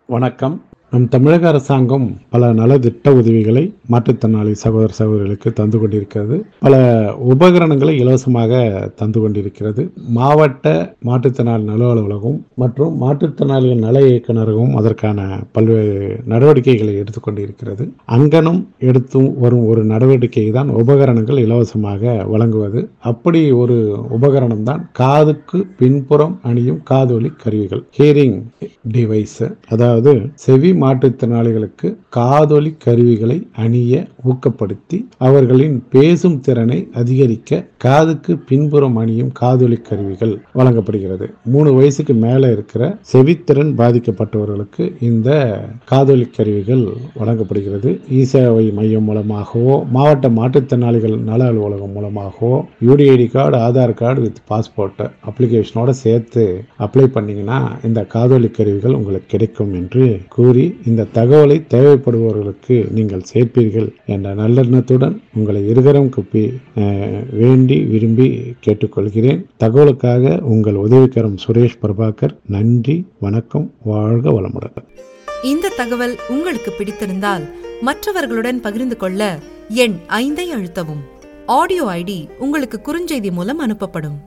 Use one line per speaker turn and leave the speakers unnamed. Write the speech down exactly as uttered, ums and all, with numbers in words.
வணக்கம். நம் தமிழக அரசாங்கம் பல நலத்திட்ட உதவிகளை மாற்றுத்திறனாளி சகோதர சகோதரிகளுக்கு தந்து கொண்டிருக்கிறது. பல உபகரணங்களை இலவசமாக தந்து கொண்டிருக்கிறது. மாவட்ட மாற்றுத்திறனாளி நல அலுவலகம் மற்றும் மாற்றுத்திறனாளிகள் நல இயக்குநரகமும் அதற்கான பல்வேறு நடவடிக்கைகளை எடுத்துக்கொண்டிருக்கிறது. அங்கனம் எடுத்து வரும் ஒரு நடவடிக்கை தான் உபகரணங்கள் இலவசமாக வழங்குவது. அப்படி ஒரு உபகரணம் தான் காதுக்கு பின்புறம் அணியும் காதொலி கருவிகள், ஹியரிங் டிவைஸ். அதாவது செவி மாற்றுத்திறனாளிகளுக்கு காதொலி கருவிகளை அணிய ஊக்கப்படுத்தி அவர்களின் பேசும் திறனை அதிகரிக்க காதுக்கு பின்புறம் அணியும் காதொலி கருவிகள் வழங்கப்படுகிறது. மூணு வயசுக்கு மேல இருக்கிற செவித்திறன் பாதிக்கப்பட்டவர்களுக்கு இந்த காதொலி கருவிகள் வழங்கப்படுகிறது. இ-சேவை மையம் மூலமாகவோ மாவட்ட மாற்றுத்திறனாளிகள் நல அலுவலகம் மூலமாகவோ UDID card, Aadhaar card with passport அப்ளிகேஷனோட சேர்த்து அப்ளை பண்ணீங்கன்னா இந்த காதொலி கருவிகள் உங்களுக்கு கிடைக்கும் என்று கூறி இந்த தகவலை தேவைப்படுபவர்களுக்கு நீங்கள் சேர்ப்பீர்கள் என்ற நல்லெண்ணத்துடன் உங்களை இருகரம் குப்பி வேண்டி விரும்பி கேட்டுக்கொள்கிறேன். தகவலுக்காக உங்கள் உதவிக்கரம் சுரேஷ் பிரபாகர். நன்றி, வணக்கம், வாழ்க வளமுடன்.
இந்த தகவல் உங்களுக்கு பிடித்திருந்தால் மற்றவர்களுடன் பகிர்ந்து கொள்ள எண் ஐந்தை அழுத்தவும். ஆடியோ ஐடி உங்களுக்கு குறுஞ்செய்தி மூலம் அனுப்பப்படும்.